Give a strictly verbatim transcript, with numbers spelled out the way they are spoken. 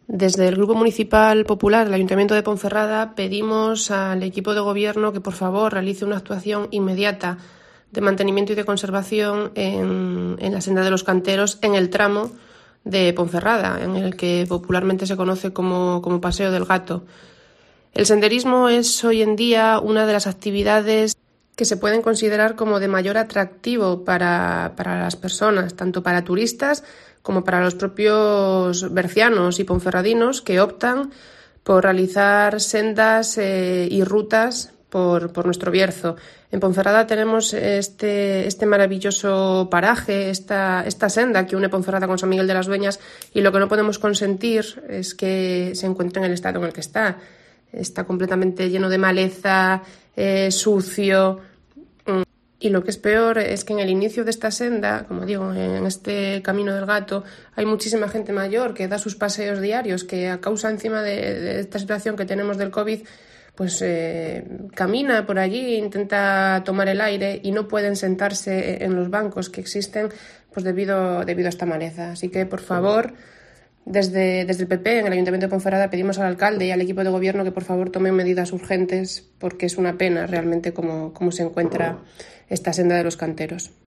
Desde el Grupo Municipal Popular del Ayuntamiento de Ponferrada pedimos al equipo de gobierno que por favor realice una actuación inmediata de mantenimiento y de conservación en, en la senda de los Canteros, en el tramo de Ponferrada, en el que popularmente se conoce como, como Paseo del Gato. El senderismo es hoy en día una de las actividades que se pueden considerar como de mayor atractivo para, para las personas, tanto para turistas como para los propios bercianos y ponferradinos que optan por realizar sendas eh, y rutas por, por nuestro Bierzo. En Ponferrada tenemos este, este maravilloso paraje, esta, esta senda que une Ponferrada con San Miguel de las Dueñas, y lo que no podemos consentir es que se encuentre en el estado en el que está. Está completamente lleno de maleza, eh, sucio. Y lo que es peor es que en el inicio de esta senda, como digo, en este Camino del Gato, hay muchísima gente mayor que da sus paseos diarios, que a causa encima de, de esta situación que tenemos del COVID, pues eh, camina por allí, intenta tomar el aire y no pueden sentarse en los bancos que existen pues debido, debido a esta maleza. Así que, por favor, desde, desde el P P, en el Ayuntamiento de Ponferrada, pedimos al alcalde y al equipo de gobierno que por favor tomen medidas urgentes, porque es una pena realmente cómo, cómo se encuentra esta senda de los Canteros.